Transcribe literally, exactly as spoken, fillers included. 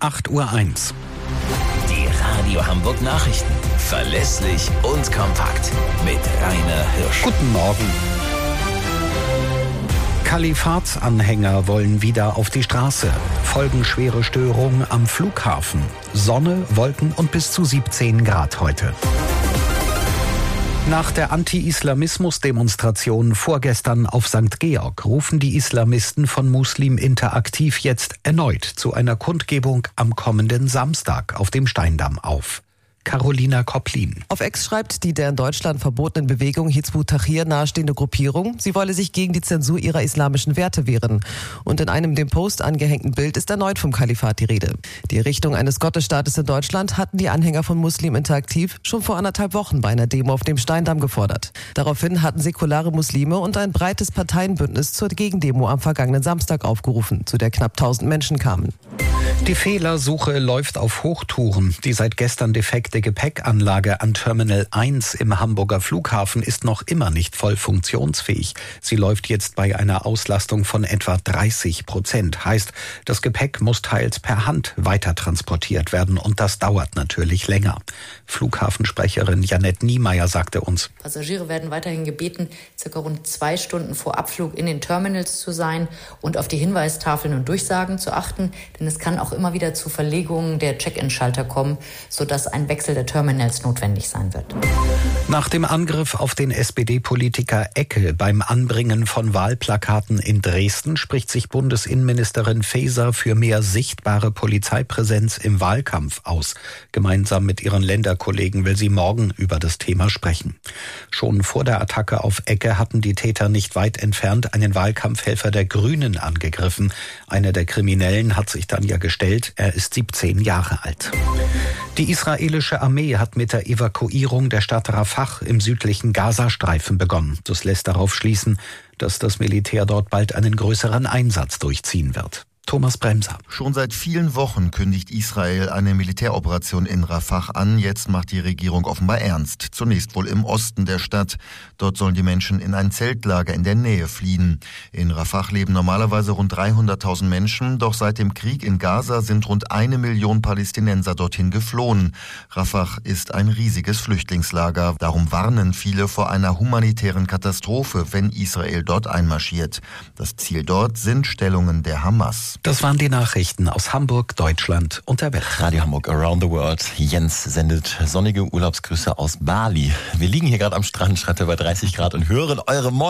acht Uhr eins. Die Radio Hamburg Nachrichten. Verlässlich und kompakt. Mit Rainer Hirsch. Guten Morgen. Kalifatsanhänger wollen wieder auf die Straße. Folgenschwere Störungen am Flughafen. Sonne, Wolken und bis zu siebzehn Grad heute. Nach der Anti-Islamismus-Demonstration vorgestern auf Sankt Georg rufen die Islamisten von Muslim Interaktiv jetzt erneut zu einer Kundgebung am kommenden Samstag auf dem Steindamm auf. Carolina Kopplin. Auf X schreibt die der in Deutschland verbotenen Bewegung Hizb ut-Tahrir nahestehende Gruppierung, sie wolle sich gegen die Zensur ihrer islamischen Werte wehren. Und in einem dem Post angehängten Bild ist erneut vom Kalifat die Rede. Die Errichtung eines Gottesstaates in Deutschland hatten die Anhänger von Muslim Interaktiv schon vor anderthalb Wochen bei einer Demo auf dem Steindamm gefordert. Daraufhin hatten säkulare Muslime und ein breites Parteienbündnis zur Gegendemo am vergangenen Samstag aufgerufen, zu der knapp tausend Menschen kamen. Die Fehlersuche läuft auf Hochtouren. Die seit gestern defekte Gepäckanlage an Terminal eins im Hamburger Flughafen ist noch immer nicht voll funktionsfähig. Sie läuft jetzt bei einer Auslastung von etwa dreißig Prozent. Heißt, das Gepäck muss teils per Hand weiter transportiert werden und das dauert natürlich länger. Flughafensprecherin Janette Niemeyer sagte uns: Passagiere werden weiterhin gebeten, circa rund zwei Stunden vor Abflug in den Terminals zu sein und auf die Hinweistafeln und Durchsagen zu achten, denn es kann auch immer wieder zu Verlegungen der Check-in-Schalter kommen, sodass ein Wechsel der Terminals notwendig sein wird. Nach dem Angriff auf den S P D-Politiker Ecke beim Anbringen von Wahlplakaten in Dresden spricht sich Bundesinnenministerin Faeser für mehr sichtbare Polizeipräsenz im Wahlkampf aus. Gemeinsam mit ihren Länderkollegen will sie morgen über das Thema sprechen. Schon vor der Attacke auf Ecke hatten die Täter nicht weit entfernt einen Wahlkampfhelfer der Grünen angegriffen. Einer der Kriminellen hat sich dann ja gestellt, er ist siebzehn Jahre alt. Die israelische Armee hat mit der Evakuierung der Stadt Rafah im südlichen Gazastreifen begonnen. Das lässt darauf schließen, dass das Militär dort bald einen größeren Einsatz durchziehen wird. Thomas Bremser. Schon seit vielen Wochen kündigt Israel eine Militäroperation in Rafah an. Jetzt macht die Regierung offenbar ernst. Zunächst wohl im Osten der Stadt. Dort sollen die Menschen in ein Zeltlager in der Nähe fliehen. In Rafah leben normalerweise rund dreihunderttausend Menschen. Doch seit dem Krieg in Gaza sind rund eine Million Palästinenser dorthin geflohen. Rafah ist ein riesiges Flüchtlingslager. Darum warnen viele vor einer humanitären Katastrophe, wenn Israel dort einmarschiert. Das Ziel dort sind Stellungen der Hamas. Das waren die Nachrichten aus Hamburg, Deutschland und der Welt. Radio Hamburg Around the World. Jens sendet sonnige Urlaubsgrüße aus Bali. Wir liegen hier gerade am Strand, schreibt er bei dreißig Grad und hören eure Morgen.